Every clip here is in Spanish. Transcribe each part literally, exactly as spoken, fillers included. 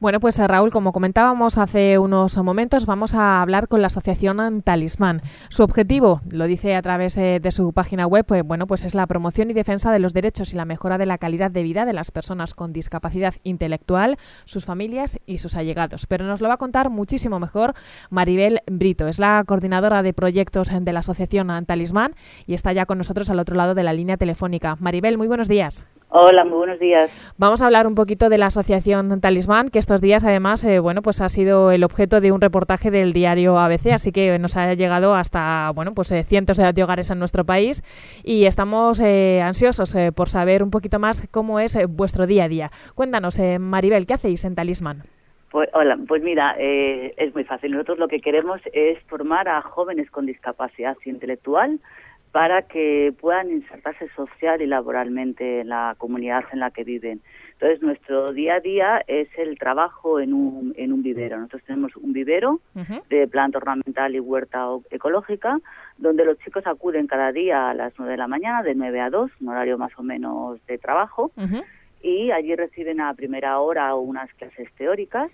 Bueno, pues Raúl, como comentábamos hace unos momentos, vamos a hablar con la asociación Talismán. Su objetivo, lo dice a través eh, de su página web, pues, bueno, pues es la promoción y defensa de los derechos y la mejora de la calidad de vida de las personas con discapacidad intelectual, sus familias y sus allegados. Pero nos lo va a contar muchísimo mejor Maribel Brito. Es la coordinadora de proyectos de la asociación Talismán y está ya con nosotros al otro lado de la línea telefónica. Maribel, muy buenos días. Hola, muy buenos días. Vamos a hablar un poquito de la asociación Talismán, que estos días además eh, bueno, pues ha sido el objeto de un reportaje del diario A B C, así que nos ha llegado hasta bueno, pues eh, cientos de hogares en nuestro país y estamos eh, ansiosos eh, por saber un poquito más cómo es eh, vuestro día a día. Cuéntanos, eh, Maribel, ¿qué hacéis en Talismán? Pues, hola, pues mira, eh, es muy fácil. Nosotros lo que queremos es formar a jóvenes con discapacidad intelectual para que puedan insertarse social y laboralmente en la comunidad en la que viven. Entonces, nuestro día a día es el trabajo en un, en un vivero. Nosotros tenemos un vivero uh-huh. de planta ornamental y huerta ecológica, donde los chicos acuden cada día a las nueve de la mañana, de nueve a dos, un horario más o menos de trabajo, uh-huh. y allí reciben a primera hora unas clases teóricas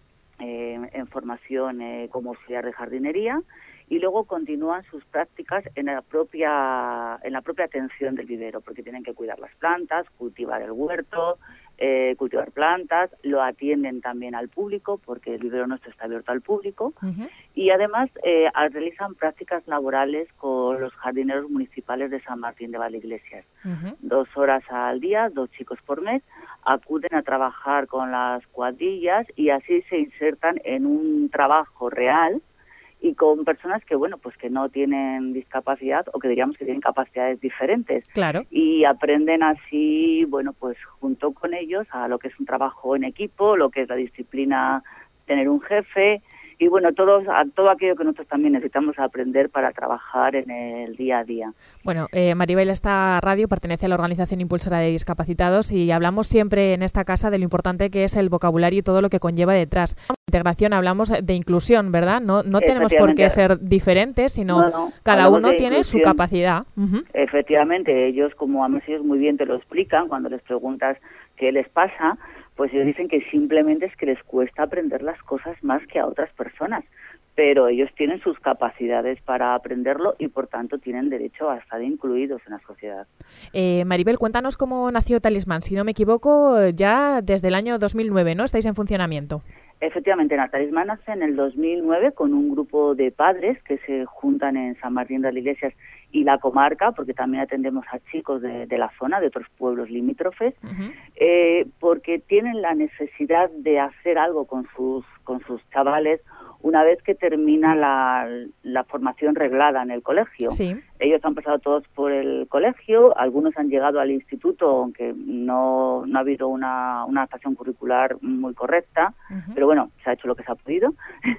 eh, en formación eh, como auxiliar de jardinería, y luego continúan sus prácticas en la propia en la propia atención del vivero, porque tienen que cuidar las plantas, cultivar el huerto, eh, cultivar plantas, lo atienden también al público, porque el vivero nuestro está abierto al público, uh-huh. y además eh, realizan prácticas laborales con los jardineros municipales de San Martín de Valdeiglesias. Uh-huh. Dos horas al día, dos chicos por mes, acuden a trabajar con las cuadrillas y así se insertan en un trabajo real y con personas que, bueno, pues que no tienen discapacidad o que diríamos que tienen capacidades diferentes. Claro. Y aprenden así, bueno, pues junto con ellos a lo que es un trabajo en equipo, lo que es la disciplina, tener un jefe y, bueno, todo, a todo aquello que nosotros también necesitamos aprender para trabajar en el día a día. Bueno, eh, Maribel, esta radio pertenece a la Organización Impulsora de Discapacitados y hablamos siempre en esta casa de lo importante que es el vocabulario y todo lo que conlleva detrás. Integración, hablamos de inclusión, ¿verdad? No, no tenemos por qué ser diferentes, sino no, no. cada Hablamos uno tiene su capacidad. Uh-huh. Efectivamente, ellos, como además ellos muy bien te lo explican cuando les preguntas qué les pasa, pues ellos dicen que simplemente es que les cuesta aprender las cosas más que a otras personas, pero ellos tienen sus capacidades para aprenderlo y por tanto tienen derecho a estar incluidos en la sociedad. Eh, Maribel, cuéntanos cómo nació Talismán. Si no me equivoco, ya desde el año dos mil nueve, ¿no? Estáis en funcionamiento. Efectivamente, la Talismán nace en el dos mil nueve con un grupo de padres que se juntan en San Martín de las Iglesias y la comarca, porque también atendemos a chicos de, de la zona, de otros pueblos limítrofes, uh-huh. eh, porque tienen la necesidad de hacer algo con sus, con sus chavales una vez que termina la, la formación reglada en el colegio. Sí. Ellos han pasado todos por el colegio, algunos han llegado al instituto, aunque no, no ha habido una, una adaptación curricular muy correcta, uh-huh. pero bueno, se ha hecho lo que se ha podido.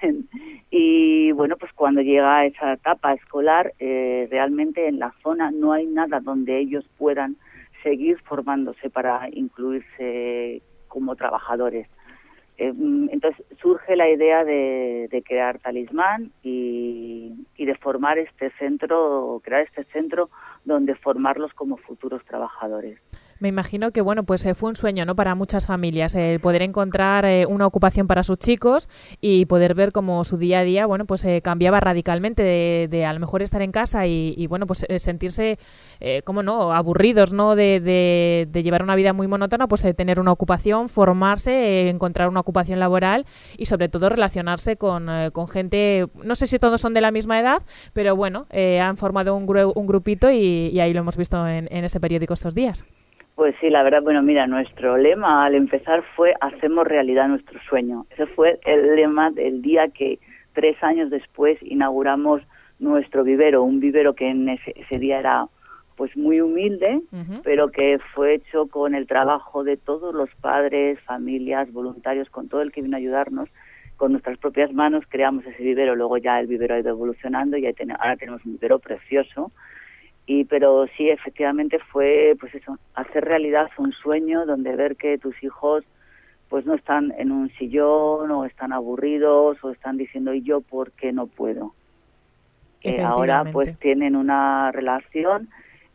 Y bueno, pues cuando llega a esa etapa escolar, eh, realmente en la zona no hay nada donde ellos puedan seguir formándose para incluirse como trabajadores. Eh, entonces surge la idea de, de crear Talismán y, y de formar este centro, crear este centro donde formarlos como futuros trabajadores. Me imagino que bueno, pues eh, fue un sueño, ¿no?, para muchas familias, el eh, poder encontrar eh, una ocupación para sus chicos y poder ver cómo su día a día, bueno, pues eh, cambiaba radicalmente de, de a lo mejor estar en casa y, y bueno, pues eh, sentirse, eh, cómo no, aburridos, ¿no?, de, de, de llevar una vida muy monótona, pues eh, tener una ocupación, formarse, eh, encontrar una ocupación laboral y sobre todo relacionarse con, eh, con gente, no sé si todos son de la misma edad, pero bueno, eh, han formado un, gru- un grupito y, y ahí lo hemos visto en, en ese periódico estos días. Pues sí, la verdad, bueno, mira, nuestro lema al empezar fue hacemos realidad nuestro sueño. Ese fue el lema del día que tres años después inauguramos nuestro vivero, un vivero que en ese, ese día era pues muy humilde, uh-huh. pero que fue hecho con el trabajo de todos los padres, familias, voluntarios, con todo el que vino a ayudarnos. Con nuestras propias manos creamos ese vivero, luego ya el vivero ha ido evolucionando y ahora tenemos un vivero precioso. Y pero sí, efectivamente fue pues eso, hacer realidad un sueño donde ver que tus hijos pues no están en un sillón o están aburridos o están diciendo ¿y yo por qué no puedo? Eh, ahora pues tienen una relación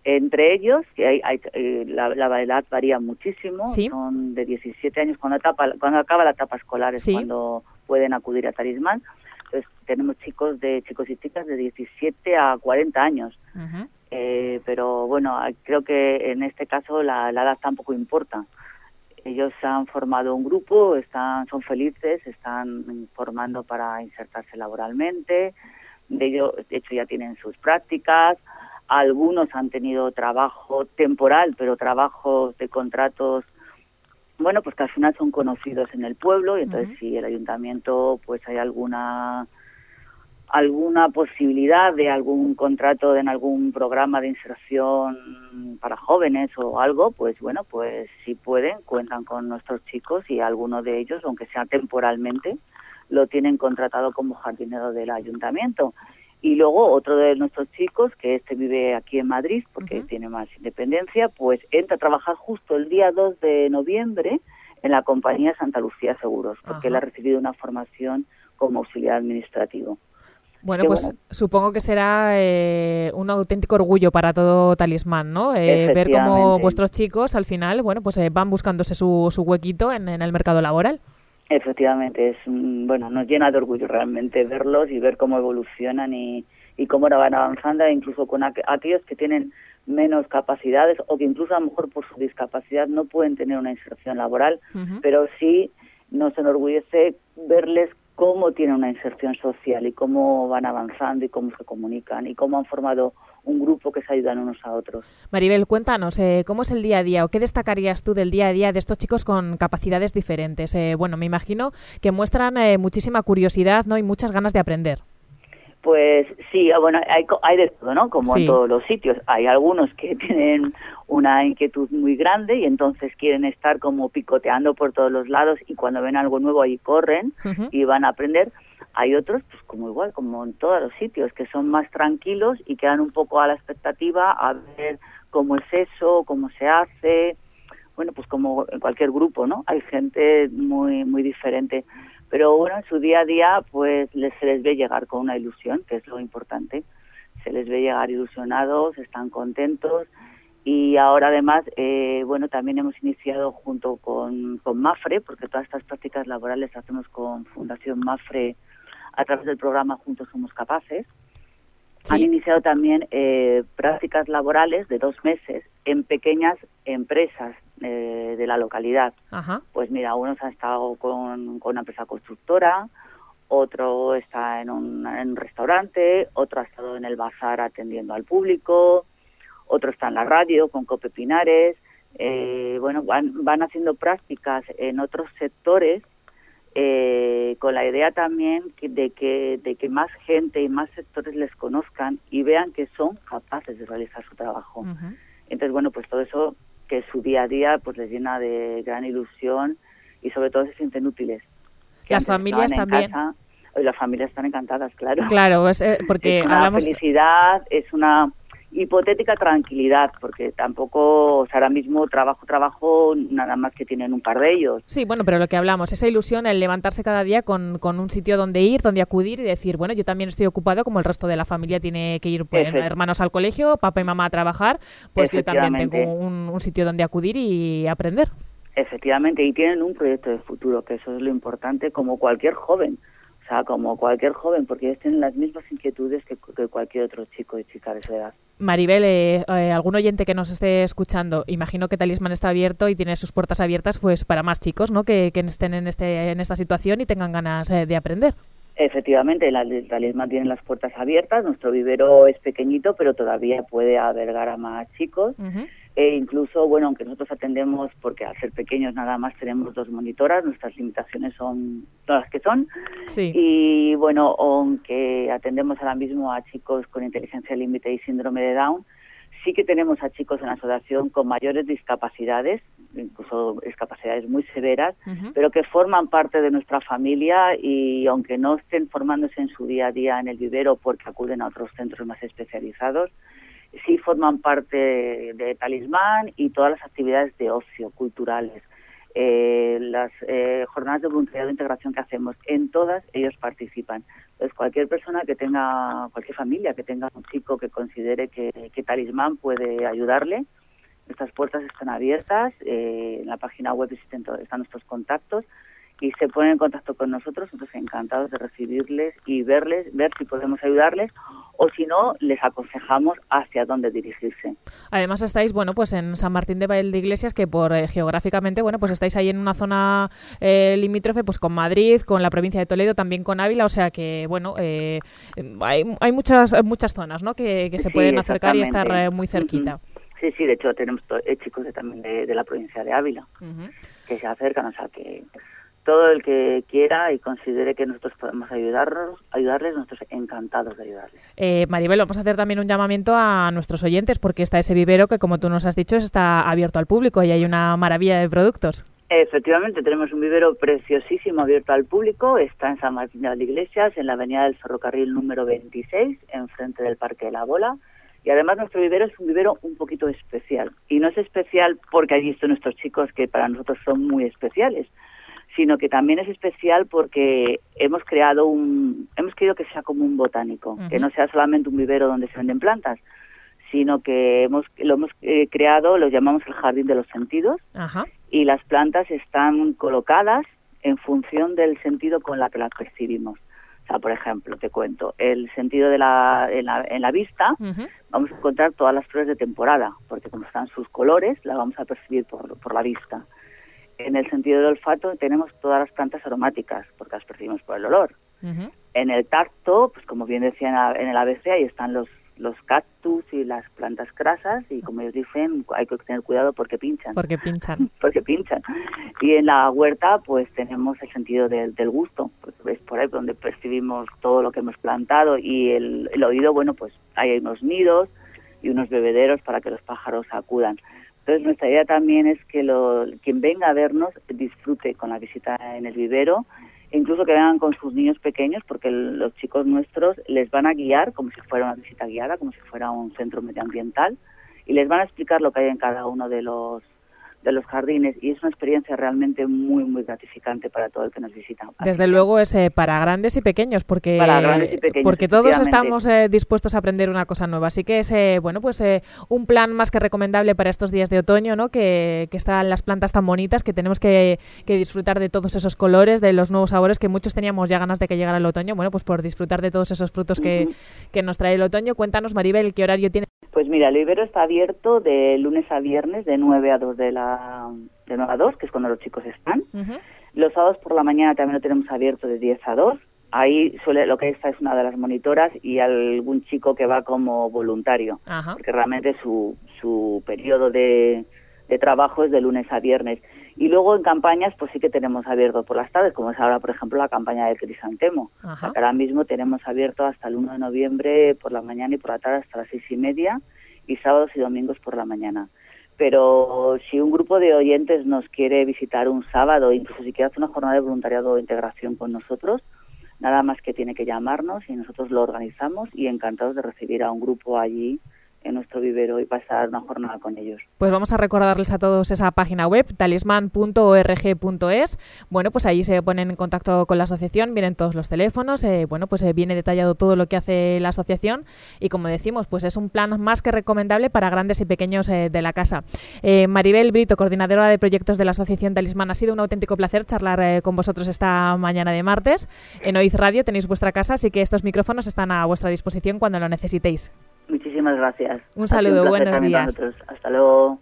entre ellos, que hay, hay eh, la, la edad varía muchísimo, ¿Sí? son de diecisiete años, cuando, etapa, cuando acaba la etapa escolar es ¿Sí? cuando pueden acudir a Talismán. Entonces tenemos chicos de chicos y chicas de diecisiete a cuarenta años. Uh-huh. Eh, pero bueno, creo que en este caso la, la edad tampoco importa. Ellos han formado un grupo, están, son felices, están formando para insertarse laboralmente, de ello, de hecho ya tienen sus prácticas, algunos han tenido trabajo temporal, pero trabajos de contratos, bueno, pues que al final son conocidos en el pueblo, y entonces uh-huh. si el ayuntamiento pues hay alguna alguna posibilidad de algún contrato en algún programa de inserción para jóvenes o algo, pues bueno, pues si pueden, cuentan con nuestros chicos y alguno de ellos, aunque sea temporalmente, lo tienen contratado como jardinero del ayuntamiento. Y luego otro de nuestros chicos, que este vive aquí en Madrid porque uh-huh. tiene más independencia, pues entra a trabajar justo el día dos de noviembre en la compañía Santa Lucía Seguros, porque uh-huh. él ha recibido una formación como auxiliar administrativo. Bueno, pues bueno, supongo que será eh, un auténtico orgullo para todo Talismán, ¿no? Eh, ver cómo vuestros chicos al final, bueno, pues eh, van buscándose su, su huequito en, en el mercado laboral. Efectivamente, es bueno, nos llena de orgullo realmente verlos y ver cómo evolucionan y, y cómo van avanzando, e incluso con aqu- aquellos que tienen menos capacidades o que incluso a lo mejor por su discapacidad no pueden tener una inserción laboral, uh-huh. pero sí nos enorgullece verles cómo tienen una inserción social y cómo van avanzando y cómo se comunican y cómo han formado un grupo que se ayudan unos a otros. Maribel, cuéntanos, eh, ¿cómo es el día a día o qué destacarías tú del día a día de estos chicos con capacidades diferentes? Eh, bueno, me imagino que muestran eh, muchísima curiosidad, ¿no? Y muchas ganas de aprender. Pues sí, bueno, hay, hay de todo, ¿no? Como sí. en todos los sitios. Hay algunos que tienen una inquietud muy grande y entonces quieren estar como picoteando por todos los lados y cuando ven algo nuevo ahí corren uh-huh. y van a aprender. Hay otros, pues como igual, como en todos los sitios, que son más tranquilos y quedan un poco a la expectativa a ver cómo es eso, cómo se hace. Bueno, pues como en cualquier grupo, ¿no? Hay gente muy muy diferente. Pero bueno, en su día a día, pues les, se les ve llegar con una ilusión, que es lo importante. Se les ve llegar ilusionados, están contentos. Y ahora además, eh, bueno, también hemos iniciado junto con, con MAFRE, porque todas estas prácticas laborales las hacemos con Fundación MAFRE a través del programa Juntos Somos Capaces. Sí. Han iniciado también eh, prácticas laborales de dos meses en pequeñas empresas eh, de la localidad. Ajá. Pues mira, unos han estado con, con una empresa constructora, otro está en un, en un restaurante, otro ha estado en el bazar atendiendo al público, otro está en la radio con Cope Pinares. Eh, bueno, van, van haciendo prácticas en otros sectores eh, con la idea también de que, de que más gente y más sectores les conozcan y vean que son capaces de realizar su trabajo. Uh-huh. Entonces, bueno, pues todo eso que su día a día pues les llena de gran ilusión y sobre todo se sienten útiles. Las familias también. Casa, las familias están encantadas, claro. Claro, es, eh, porque es una hablamos... felicidad, es una hipotética tranquilidad, porque tampoco, o sea, ahora mismo trabajo, trabajo, nada más que tienen un par de ellos. Sí, bueno, pero lo que hablamos, esa ilusión, el levantarse cada día con, con un sitio donde ir, donde acudir y decir, bueno, yo también estoy ocupado como el resto de la familia tiene que ir, pues, hermanos al colegio, papá y mamá a trabajar, pues yo también tengo un, un sitio donde acudir y aprender. Efectivamente, y tienen un proyecto de futuro, que eso es lo importante, como cualquier joven. O sea, como cualquier joven, porque ellos tienen las mismas inquietudes que, que cualquier otro chico y chica de su edad. Maribel, eh, eh, algún oyente que nos esté escuchando, imagino que Talismán está abierto y tiene sus puertas abiertas pues para más chicos, ¿no? Que, que estén en este en esta situación y tengan ganas eh, de aprender. Efectivamente, la, el Talismán tiene las puertas abiertas, nuestro vivero es pequeñito, pero todavía puede albergar a más chicos. Uh-huh. E incluso, bueno, aunque nosotros atendemos, porque al ser pequeños nada más tenemos dos monitoras, nuestras limitaciones son todas las que son. Sí. Y bueno, aunque atendemos ahora mismo a chicos con inteligencia límite y síndrome de Down, sí que tenemos a chicos en la asociación con mayores discapacidades, incluso discapacidades muy severas, uh-huh. pero que forman parte de nuestra familia y aunque no estén formándose en su día a día en el vivero porque acuden a otros centros más especializados, sí forman parte de, de Talismán y todas las actividades de ocio culturales. eh, las eh, jornadas de voluntariado de integración que hacemos, en todas ellos participan. Entonces, cualquier persona que tenga, cualquier familia que tenga un chico que considere que, que Talismán puede ayudarle, nuestras puertas están abiertas, eh, en la página web existen todo, están nuestros contactos y se ponen en contacto con nosotros, nosotros encantados de recibirles y verles, ver si podemos ayudarles o si no, les aconsejamos hacia dónde dirigirse. Además estáis, bueno, pues en San Martín de Valdeiglesias, que por eh, geográficamente, bueno, pues estáis ahí en una zona eh, limítrofe, pues con Madrid, con la provincia de Toledo, también con Ávila, o sea que, bueno, eh, hay, hay muchas muchas zonas, ¿no?, que, que se sí, pueden acercar y estar eh, muy cerquita. Uh-huh. Sí, sí, de hecho tenemos to- eh, chicos de, también de, de la provincia de Ávila, uh-huh, que se acercan, o sea que todo el que quiera y considere que nosotros podemos ayudarlos, ayudarles, nosotros encantados de ayudarles. Eh, Maribel, vamos a hacer también un llamamiento a nuestros oyentes, porque está ese vivero que, como tú nos has dicho, está abierto al público y hay una maravilla de productos. Efectivamente, tenemos un vivero preciosísimo abierto al público, está en San Martín de Valdeiglesias, en la avenida del Ferrocarril número veintiséis, enfrente del Parque de la Bola. Y además nuestro vivero es un vivero un poquito especial. Y no es especial porque allí están nuestros chicos, que para nosotros son muy especiales, sino que también es especial porque hemos creado un, hemos querido que sea como un botánico, uh-huh, que no sea solamente un vivero donde se venden plantas, sino que hemos lo hemos eh, creado, lo llamamos el jardín de los sentidos, uh-huh, y las plantas están colocadas en función del sentido con la que las percibimos. O sea, por ejemplo, te cuento, el sentido de la, en, la, en la vista, uh-huh, vamos a encontrar todas las flores de temporada, porque como están sus colores, las vamos a percibir por, por la vista. En el sentido del olfato tenemos todas las plantas aromáticas, porque las percibimos por el olor. Uh-huh. En el tacto, pues como bien decía en el A B C, ahí están los, los cactus y las plantas grasas, y como ellos dicen, hay que tener cuidado porque pinchan. Porque pinchan. porque pinchan. Y en la huerta, pues tenemos el sentido del, del gusto, pues es por ahí donde percibimos todo lo que hemos plantado, y el, el oído, bueno, pues ahí hay unos nidos y unos bebederos para que los pájaros acudan. Entonces, nuestra idea también es que lo, quien venga a vernos disfrute con la visita en el vivero, incluso que vengan con sus niños pequeños, porque el, los chicos nuestros les van a guiar como si fuera una visita guiada, como si fuera un centro medioambiental, y les van a explicar lo que hay en cada uno de los de los jardines, y es una experiencia realmente muy, muy gratificante para todo el que nos visita. Desde Así luego es eh, para grandes y pequeños, porque, para grandes y pequeños, porque todos estamos eh, dispuestos a aprender una cosa nueva. Así que es eh, bueno, pues eh, un plan más que recomendable para estos días de otoño, ¿no? Que, que están las plantas tan bonitas, que tenemos que, que disfrutar de todos esos colores, de los nuevos sabores, que muchos teníamos ya ganas de que llegara el otoño. Bueno, pues por disfrutar de todos esos frutos que, uh-huh, que nos trae el otoño. Cuéntanos, Maribel, ¿qué horario tiene? Pues mira, el vivero está abierto de lunes a viernes, de nueve a dos de la de nueve a dos, que es cuando los chicos están. Uh-huh. Los sábados por la mañana también lo tenemos abierto de diez a dos. Ahí suele, lo que está es una de las monitoras y algún chico que va como voluntario, uh-huh, porque realmente su su periodo de, de trabajo es de lunes a viernes. Y luego en campañas pues sí que tenemos abierto por las tardes, como es ahora, por ejemplo, la campaña del crisantemo. Uh-huh. O sea, que ahora mismo tenemos abierto hasta el uno de noviembre por la mañana y por la tarde hasta las seis y media, y sábados y domingos por la mañana. Pero si un grupo de oyentes nos quiere visitar un sábado, incluso si quiere hacer una jornada de voluntariado o integración con nosotros, nada más que tiene que llamarnos y nosotros lo organizamos, y encantados de recibir a un grupo allí en nuestro vivero y pasar una jornada con ellos. Pues vamos a recordarles a todos esa página web, talisman punto org punto es. Bueno, pues ahí se ponen en contacto con la asociación, vienen todos los teléfonos, eh, bueno, pues eh, viene detallado todo lo que hace la asociación, y como decimos, pues es un plan más que recomendable para grandes y pequeños eh, de la casa. Eh, Maribel Brito, coordinadora de proyectos de la asociación Talismán, ha sido un auténtico placer charlar eh, con vosotros esta mañana de martes. En Oiz Radio tenéis vuestra casa, así que estos micrófonos están a vuestra disposición cuando lo necesitéis. Muchísimas gracias. Un saludo, un buenos días. Hasta luego.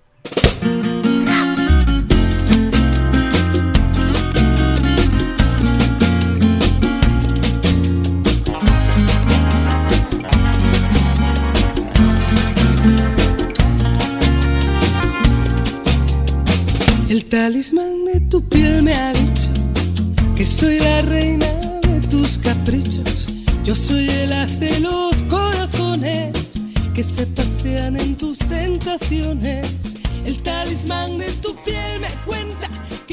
El talismán de tu piel me ha dicho que soy la reina de tus caprichos. Yo soy el as de los corazones que se pasean en tus tentaciones. El talismán de tu piel me cuenta